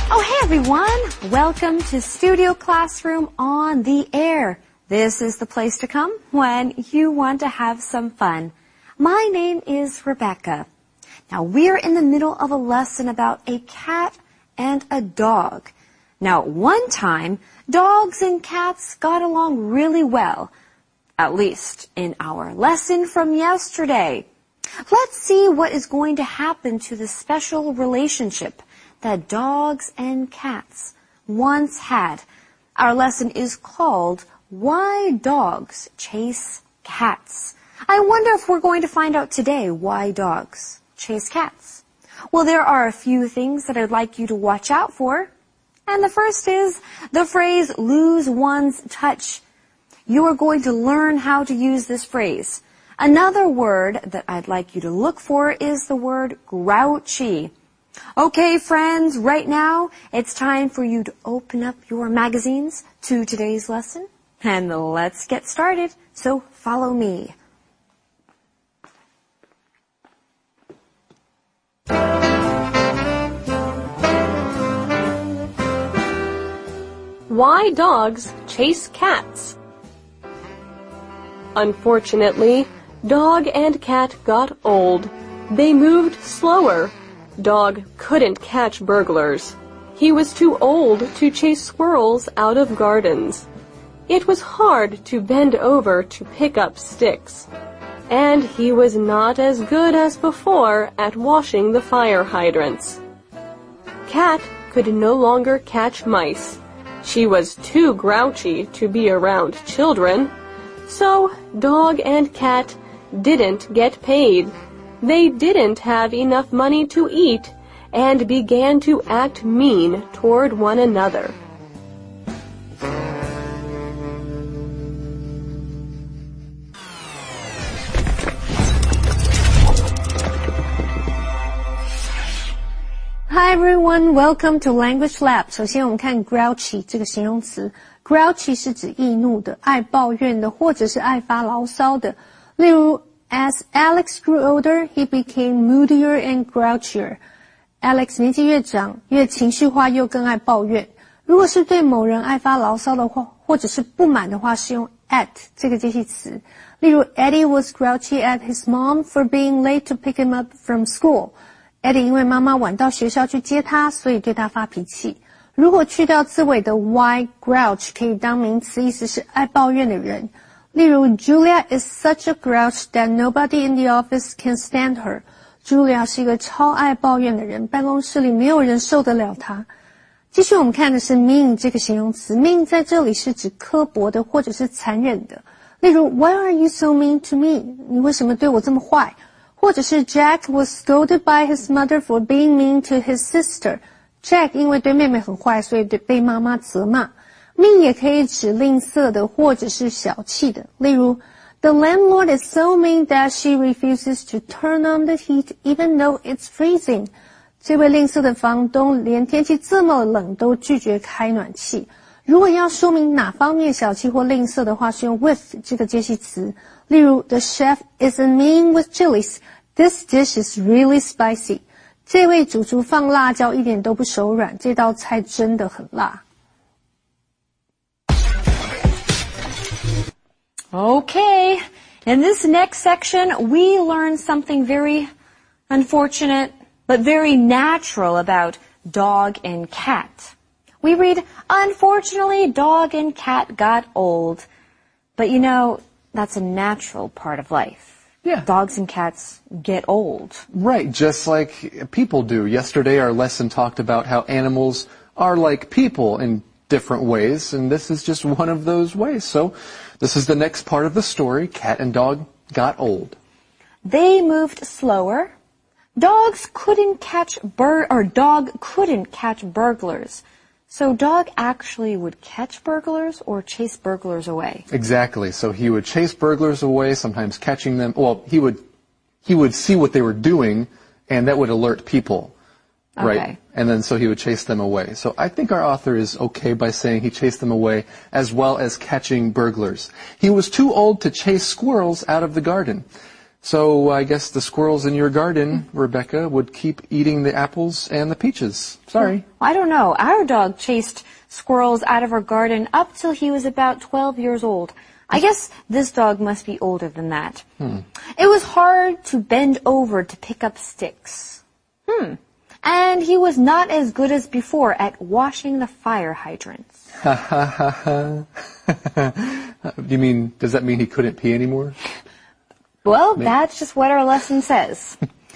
Oh, hey everyone! Welcome to Studio Classroom on the Air. This is the place to come when you want to have some fun. My name is Rebecca. Now, we're in the middle of a lesson about a cat and a dog. Now, one time, dogs and cats got along really well, at least in our lesson from yesterday. Let's see what is going to happen to the special relationship that dogs and cats once had. Our lesson is called Why Dogs Chase Cats. I wonder if we're going to find out today why dogs chase cats. Well, there are a few things that I'd like you to watch out for. And the first is the phrase, lose one's touch. You are going to learn how to use this phrase. Another word that I'd like you to look for is the word grouchy. Okay, friends, right now it's time for you to open up your magazines to today's lesson. And let's get started. So follow me. Why dogs chase cats. Unfortunately, dog and cat got old. They moved slower. Dog couldn't catch burglars. He was too old to chase squirrels out of gardens. It was hard to bend over to pick up sticks. And he was not as good as before at washing the fire hydrants. Cat could no longer catch mice. She was too grouchy to be around children. So dog and cat didn't get paid. They didn't have enough money to eat and began to act mean toward one another. Hi everyone, welcome to Language Lab. 首先我们看 grouchy 这个形容词。Grouchy 是指易怒的、爱抱怨的，或者是爱发牢骚的。例如As Alex grew older, he became moodier and grouchier. Alex 年纪越长，越情绪化又更爱抱怨。如果是对某人爱发牢骚的话，或者是不满的话，是用 at 这个介系词。例如 Eddie was grouchy at his mom for being late to pick him up from school. Eddie 因为妈妈晚到学校去接他，所以对他发脾气。如果去掉字尾的 y, grouch 可以当名词，意思是爱抱怨的人。例如 Julia is such a grouch that nobody in the office can stand her. Julia 是一个超爱抱怨的人，办公室里没有人受得了她。继续我们看的是 mean 这个形容词。mean 在这里是指刻薄的或者是残忍的。例如 Why are you so mean to me? 你为什么对我这么坏？或者是 Jack was scolded by his mother for being mean to his sister. Jack 因为对妹妹很坏，所以被妈妈责骂。mean 也可以指吝啬的或者是小气的。例如 The landlord is so mean that she refuses to turn on the heat even though it's freezing. 这位吝啬的房东连天气这么冷都拒绝开暖气。如果要说明哪方面小气或吝啬的话，是用 with 这个介系词。例如 The chef isn't mean with chilies. This dish is really spicy. 这位主厨放辣椒一点都不手软，这道菜真的很辣。 Okay, in this next section, we learn something very unfortunate but very natural about dog and cat. We read, unfortunately, dog and cat got old. But you know, that's a natural part of life. Yeah. Dogs and cats get old. Right, just like people do. Yesterday our lesson talked about how animals are like people in different ways, and this is just one of those ways. So this is the next part of the story. Cat and dog got old. They moved slower. Dog couldn't catch burglars. So dog actually would catch burglars or chase burglars away. Exactly. So he would chase burglars away, sometimes catching them. Well, he would see what they were doing, and that would alert people. Right? Okay. And then so he would chase them away. So I think our author is okay by saying he chased them away as well as catching burglars. He was too old to chase squirrels out of the garden. So I guess the squirrels in your garden, Rebecca, would keep eating the apples and the peaches. Sorry. I don't know. Our dog chased squirrels out of our garden up till he was about 12 years old. I guess this dog must be older than that. It was hard to bend over to pick up sticks. And he was not as good as before at washing the fire hydrants. Ha ha ha ha. Does that mean he couldn't pee anymore? Well, that's just what our lesson says.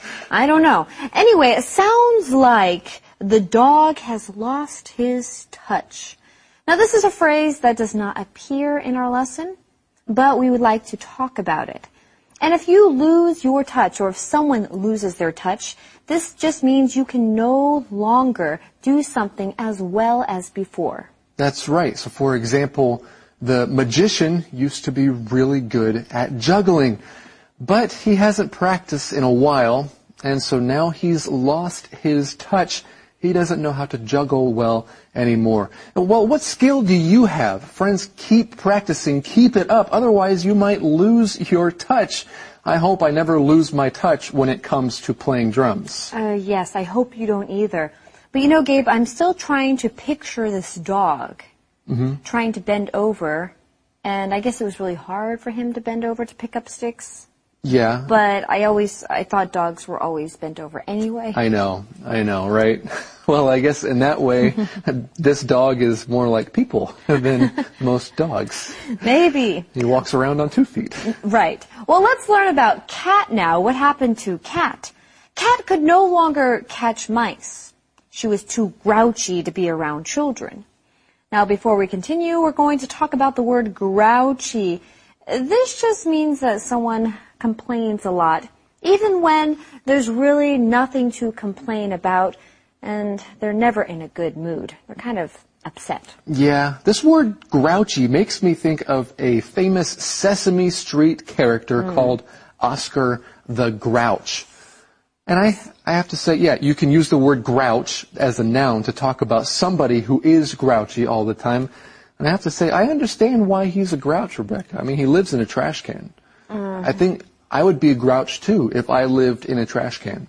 I don't know. Anyway, it sounds like the dog has lost his touch. Now, this is a phrase that does not appear in our lesson, but we would like to talk about it. And if you lose your touch, or if someone loses their touch, this just means you can no longer do something as well as before. That's right. So, for example, the magician used to be really good at juggling, but he hasn't practiced in a while, and so now he's lost his touch. He doesn't know how to juggle well anymore. Well, what skill do you have? Friends, keep practicing, keep it up, otherwise you might lose your touch. I hope I never lose my touch when it comes to playing drums. Yes, I hope you don't either. But you know, Gabe, I'm still trying to picture this dog trying to bend over, and I guess it was really hard for him to bend over to pick up sticks. Yeah. But I thought dogs were always bent over anyway. I know, right? Well, I guess in that way, this dog is more like people than most dogs. Maybe. He walks around on 2 feet. Right. Well, let's learn about Cat now. What happened to Cat? Cat could no longer catch mice. She was too grouchy to be around children. Now, before we continue, we're going to talk about the word grouchy. This just means that someone complains a lot, even when there's really nothing to complain about, and they're never in a good mood. They're kind of upset. Yeah, this word grouchy makes me think of a famous Sesame Street character called Oscar the Grouch. And I have to say, yeah, you can use the word grouch as a noun to talk about somebody who is grouchy all the time. And I have to say, I understand why he's a grouch, Rebecca. I mean, he lives in a trash can. I think I would be a grouch, too, if I lived in a trash can.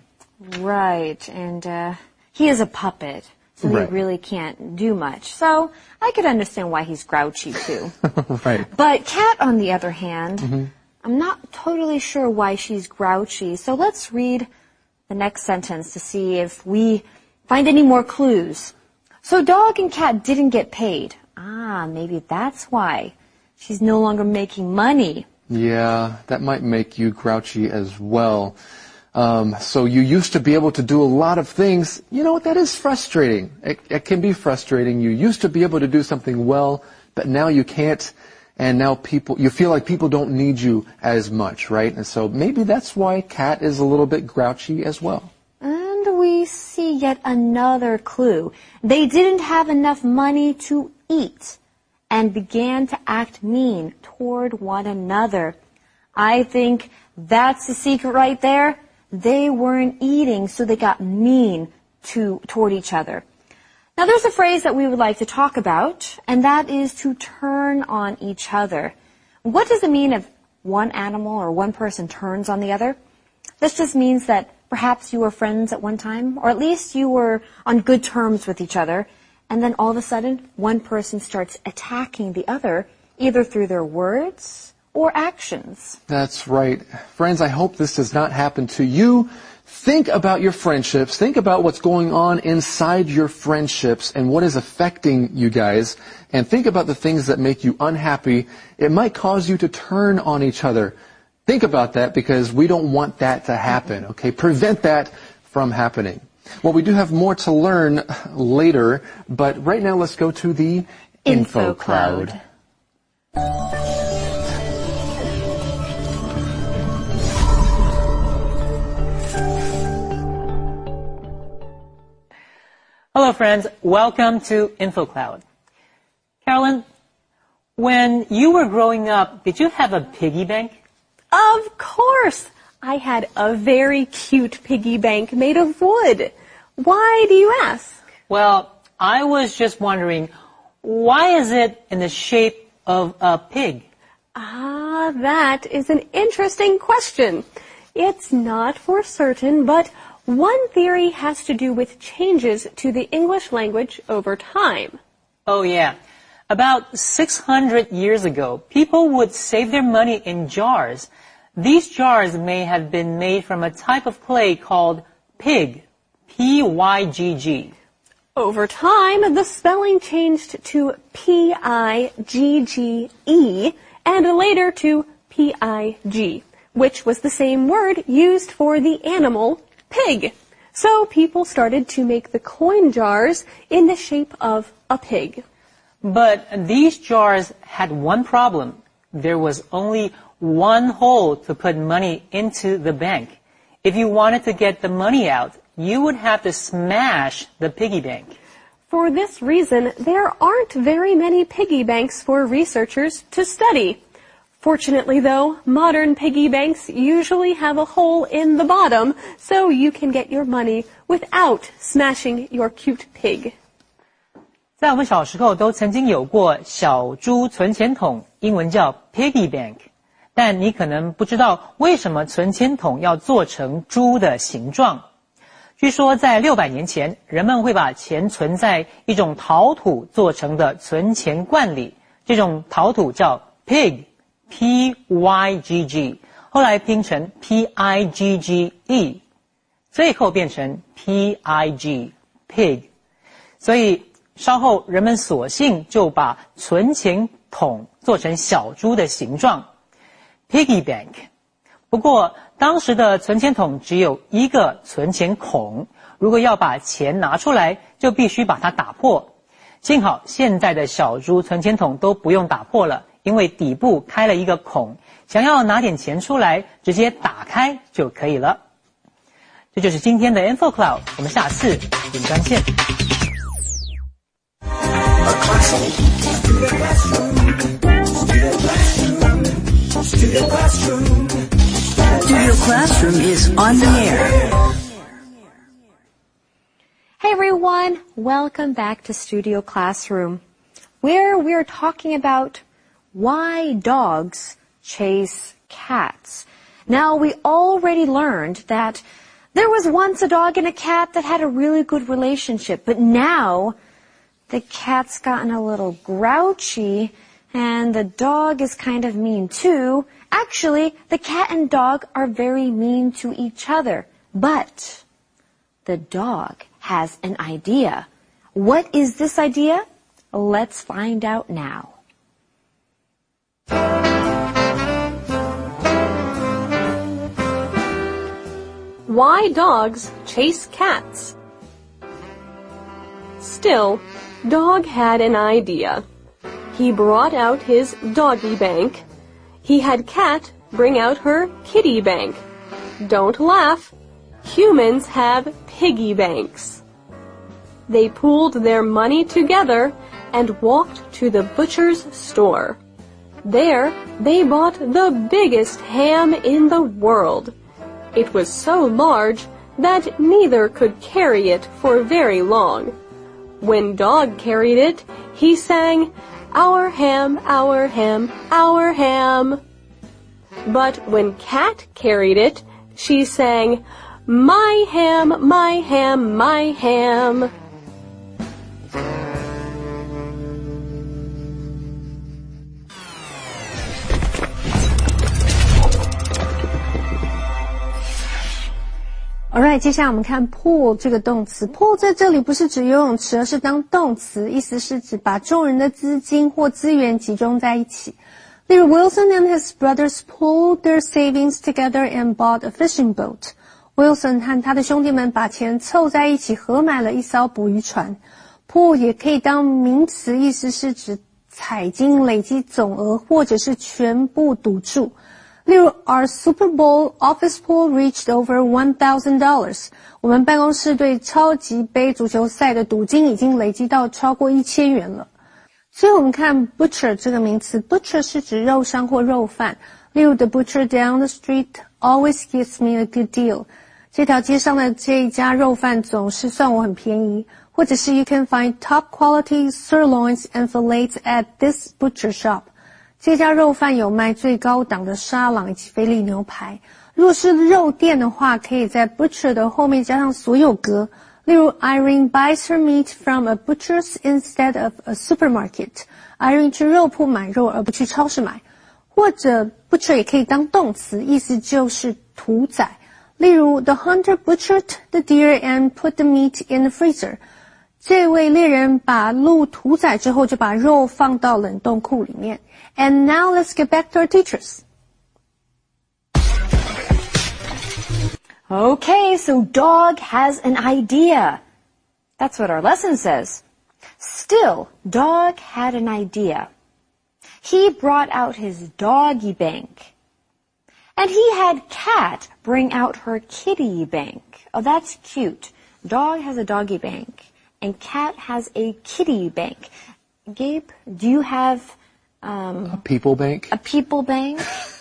Right, and he is a puppet, so he really can't do much. So I could understand why he's grouchy, too. Right. But Cat, on the other hand, I'm not totally sure why she's grouchy. So let's read the next sentence to see if we find any more clues. So Dog and Cat didn't get paid. Maybe that's why. She's no longer making money. Yeah, that might make you grouchy as well. So you used to be able to do a lot of things. You know what? That is frustrating. It can be frustrating. You used to be able to do something well, but now you can't. And now you feel like people don't need you as much, right? And so maybe that's why Cat is a little bit grouchy as well. And we see yet another clue. They didn't have enough money to eat and began to act mean toward one another. I think that's the secret right there. They weren't eating, so they got mean toward each other. Now, there's a phrase that we would like to talk about, and that is to turn on each other. What does it mean if one animal or one person turns on the other? This just means that perhaps you were friends at one time, or at least you were on good terms with each other, and then all of a sudden, one person starts attacking the other, either through their words or actions. That's right. Friends, I hope this does not happen to you. Think about your friendships. Think about what's going on inside your friendships and what is affecting you guys. And think about the things that make you unhappy. It might cause you to turn on each other. Think about that because we don't want that to happen, okay? Prevent that from happening. Well, we do have more to learn later, but right now let's go to the Info Cloud. Hello, friends. Welcome to InfoCloud. Carolyn, when you were growing up, did you have a piggy bank? Of course! I had a very cute piggy bank made of wood. Why do you ask? Well, I was just wondering, why is it in the shape of a pig? That is an interesting question. It's not for certain, but one theory has to do with changes to the English language over time. Oh yeah. About 600 years ago, people would save their money in jars. These jars may have been made from a type of clay called pig, P-Y-G-G. Over time, the spelling changed to P-I-G-G-E and later to P-I-G, which was the same word used for the animal pig. So people started to make the coin jars in the shape of a pig. But these jars had one problem. There was only one hole to put money into the bank. If you wanted to get the money out, you would have to smash the piggy bank. For this reason, there aren't very many piggy banks for researchers to study. Fortunately, though, modern piggy banks usually have a hole in the bottom, so you can get your money without smashing your cute pig. 在我们小时候都曾经有过小猪存钱筒，英文叫 piggy bank。但你可能不知道为什么存钱筒要做成猪的形状。据说在600年前，人们会把钱存在一种陶土做成的存钱罐里，这种陶土叫 pig， P-Y-G-G， 后来拼成 P-I-G-G-E， 最后变成 P-I-G， pig。所以稍后人们索性就把存钱筒做成小猪的形状 ，piggy bank。不过当时的存钱筒只有一个存钱孔，如果要把钱拿出来，就必须把它打破。幸好现在的小猪存钱筒都不用打破了，因为底部开了一个孔，想要拿点钱出来，直接打开就可以了。这就是今天的 InfoCloud， 我们下次点专线。 Studio Classroom is on the air. Hey everyone, welcome back to Studio Classroom, where we're talking about why dogs chase cats. Now, we already learned that there was once a dog and a cat that had a really good relationship, but now the cat's gotten a little grouchy and the dog is kind of mean too. Actually, the cat and dog are very mean to each other, but the dog has an idea. What is this idea? Let's find out now. Why dogs chase cats? Still, Dog had an idea. He brought out his doggy bank. He had Cat bring out her kitty bank. Don't laugh. Humans have piggy banks. They pooled their money together and walked to the butcher's store. There, they bought the biggest ham in the world. It was so large that neither could carry it for very long. When Dog carried it, he sang, "Our ham, our ham, our ham." But when Cat carried it, she sang, "My ham, my ham, my ham." Alright， 接下来我们看 pool 这个动词。pool 在这里不是指游泳池，而是当动词，意思是指把众人的资金或资源集中在一起。例如 Wilson and his brothers pooled their savings together and bought a fishing boat. Wilson 和他的兄弟们把钱凑在一起，合买了一艘捕鱼船。pool 也可以当名词，意思是指彩金累积总额，或者是全部赌注。例如 Our Super Bowl office pool reached over $1,000. 我们办公室对超级杯足球赛的赌金已经累积到超过1000元了。最后我们看 butcher 这个名词 butcher 是指肉商或肉贩。例如 The butcher down the street always gives me a good deal. 这条街上的这一家肉贩总是算我很便宜。或者是 You can find top quality sirloins and fillets at this butcher shop. 这家肉贩有卖最高档的沙朗以及菲力牛排。 如果是肉店的话，可以在 butcher 的后面加上所有格。例如 Irene buys her meat from a butcher's instead of a supermarket. Irene 去肉铺买肉而不去超市买。或者 butcher 也可以当动词，意思就是屠宰。例如 The hunter butchered the deer and put the meat in the freezer. 这位猎人把鹿屠宰之后就把肉放到冷冻库里面。And now let's get back to our teachers. Okay, so dog has an idea. That's what our lesson says. Still, dog had an idea. He brought out his doggy bank. And he had cat bring out her kitty bank. Oh, that's cute. Dog has a doggy bank, and cat has a kitty bank. Gabe, do you have a people bank? A people bank?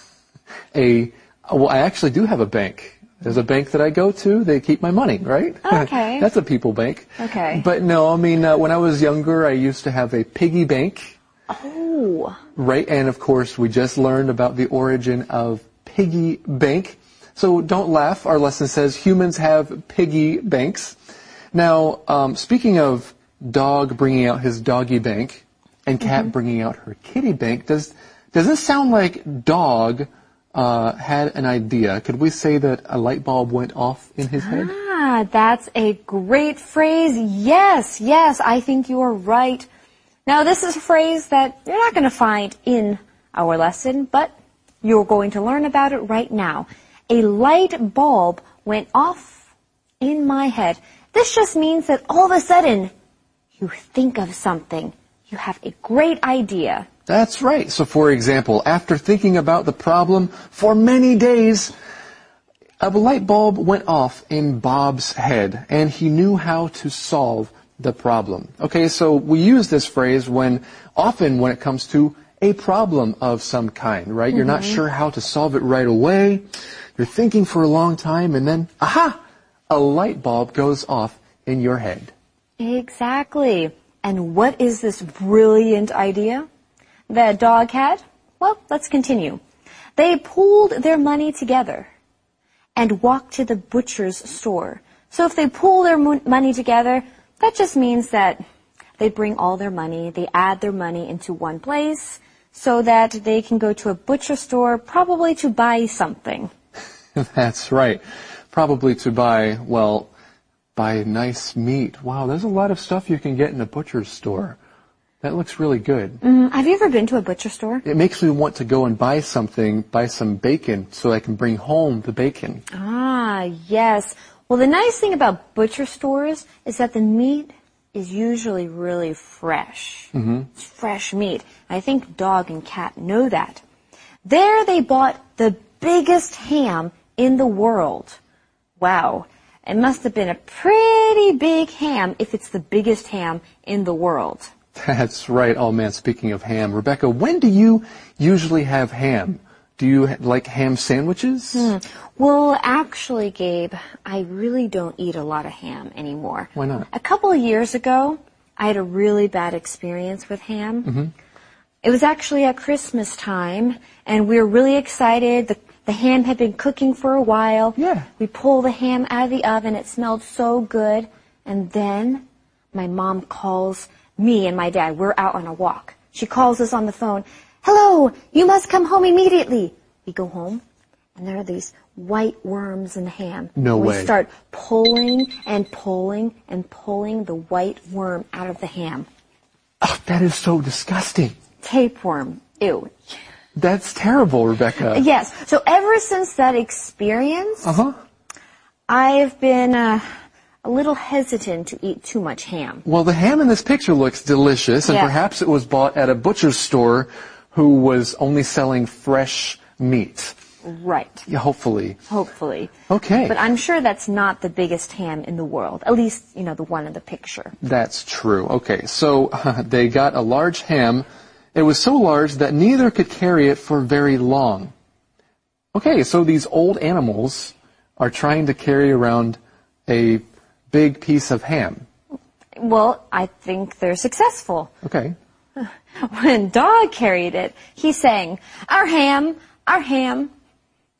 Well, I actually do have a bank. There's a bank that I go to. They keep my money, right? Okay. That's a people bank. Okay. But no, I mean, when I was younger, I used to have a piggy bank. Oh. Right, and of course, we just learned about the origin of piggy bank. So don't laugh. Our lesson says humans have piggy banks. Now, speaking of dog bringing out his doggy bank and cat bringing out her kitty bank, does this sound like dog had an idea? Could we say that a light bulb went off in his head? Ah, that's a great phrase. Yes, I think you are right. Now, this is a phrase that you're not going to find in our lesson, but you're going to learn about it right now. A light bulb went off in my head. This just means that all of a sudden, you think of something. You have a great idea. That's right. So, for example, after thinking about the problem for many days, a light bulb went off in Bob's head, and he knew how to solve the problem. Okay, so we use this phrase often when it comes to a problem of some kind, right? You're not sure how to solve it right away. You're thinking for a long time, and then, aha! A light bulb goes off in your head. Exactly. And what is this brilliant idea that dog had? Well, let's continue. They pooled their money together and walked to the butcher's store. So if they pool their money together, that just means that they bring all their money, they add their money into one place so that they can go to a butcher store probably to buy something. That's right. Probably to buy nice meat. Wow, there's a lot of stuff you can get in a butcher's store. That looks really good. Have you ever been to a butcher store? It makes me want to go and buy some bacon so I can bring home the bacon. Ah, yes. Well, the nice thing about butcher stores is that the meat is usually really fresh. It's fresh meat. I think dog and cat know that. There they bought the biggest ham in the world. Wow. It must have been a pretty big ham if it's the biggest ham in the world. That's right. Oh, man, speaking of ham, Rebecca, when do you usually have ham? Do you like ham sandwiches? Well, actually, Gabe, I really don't eat a lot of ham anymore. Why not? A couple of years ago, I had a really bad experience with ham. It was actually at Christmas time, and we were really excited. The ham had been cooking for a while. Yeah. We pulled the ham out of the oven. It smelled so good. And then my mom calls me and my dad. We're out on a walk. She calls us on the phone. Hello, you must come home immediately. We go home, and there are these white worms in the ham. No way. We start pulling and pulling and pulling the white worm out of the ham. Oh, that is so disgusting. Tapeworm. Ew. That's terrible, Rebecca. Yes. So ever since that experience, I've been a little hesitant to eat too much ham. Well, the ham in this picture looks delicious, and Yeah. perhaps it was bought at a butcher's store who was only selling fresh meat. Right. Yeah, hopefully. Hopefully. Okay. But I'm sure that's not the biggest ham in the world. At least, the one in the picture. That's true. Okay, so they got a large ham. It was so large that neither could carry it for very long. Okay, so these old animals are trying to carry around a big piece of ham. Well, I think they're successful. Okay. When Dog carried it, he sang, "Our ham, our ham."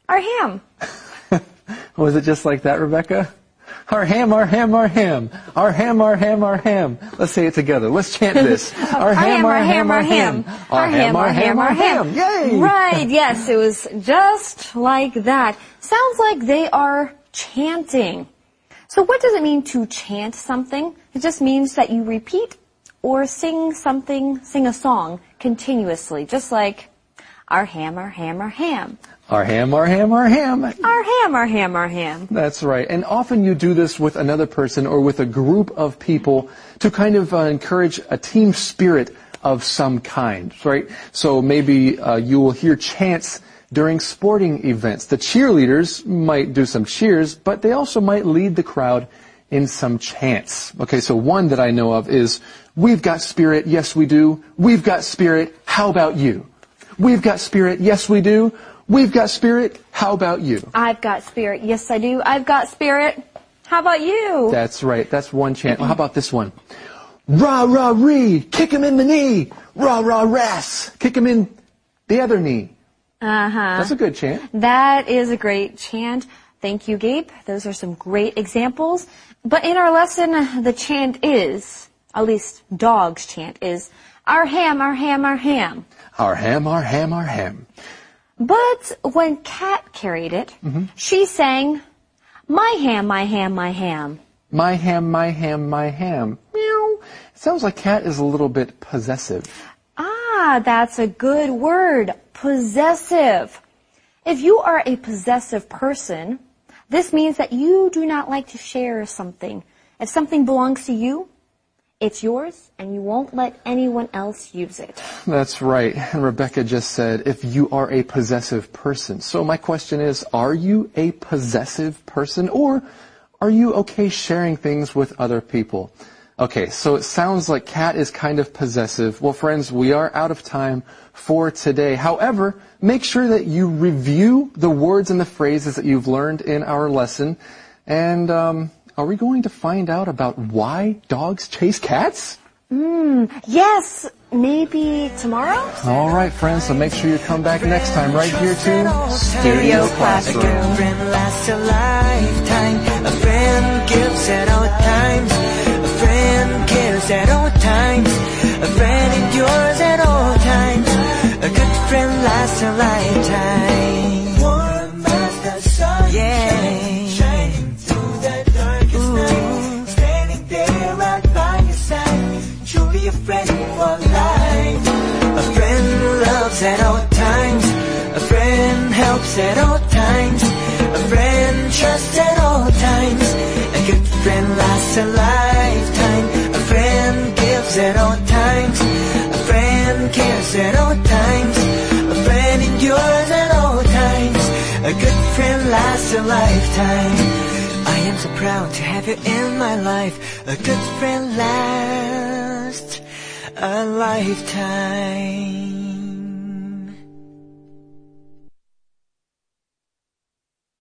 Our ham. Was it just like that, Rebecca? Our ham, our ham, our ham. Our ham, our ham, our ham. Let's say it together. Let's chant this. Our ham, our ham, our ham. Our ham, our ham, our ham. Yay! Right, yes, it was just like that. Sounds like they are chanting. So what does it mean to chant something? It just means that you repeat or sing a song continuously, just like our ham, our ham, our ham. Our ham, our ham, our ham. Our ham, our ham, our ham. That's right. And often you do this with another person or with a group of people to kind of encourage a team spirit of some kind, right? So maybe you will hear chants during sporting events. The cheerleaders might do some cheers, but they also might lead the crowd in some chants. Okay, so one that I know of is, we've got spirit, yes we do. We've got spirit, how about you? We've got spirit, yes we do. We've got spirit, how about you? I've got spirit, yes I do. I've got spirit, how about you? That's right, that's one chant. Well, how about this one? Rah, rah, ree, kick him in the knee. Rah, rah, ras, kick him in the other knee. That's a good chant. That is a great chant. Thank you, Gabe. Those are some great examples. But in our lesson, the chant is, at least dog's chant is, our ham, our ham, our ham. Our ham, our ham, our ham. But when Kat carried it, she sang, my ham, my ham, my ham. My ham, my ham, my ham. Meow. It sounds like Kat is a little bit possessive. Ah, that's a good word. Possessive. If you are a possessive person, this means that you do not like to share something. If something belongs to you, it's yours, and you won't let anyone else use it. That's right. And Rebecca just said, if you are a possessive person. So my question is, are you a possessive person, or are you okay sharing things with other people? Okay, so it sounds like Kat is kind of possessive. Well, friends, we are out of time for today. However, make sure that you review the words and the phrases that you've learned in our lesson. And are we going to find out about why dogs chase cats? Yes, maybe tomorrow? All right, friends, so make sure you come back next time right here to Studio Classroom. A girlfriend lasts a lifetime. A friend gives at all times. A friend cares at all times. A friend endures at all times. A good friend lasts a lifetime. Warm as the sun, shining through the darkest night. Standing there right by your side. Truly a friend for life. A friend loves at all times. A friend helps at all times. A friend trusts at all times. A good friend lasts a lifetime. A friend gives at all times. A friend cares at all times. A friend endures at all times. A good friend lasts a lifetime. I am so proud to have you in my life. A good friend lasts a lifetime.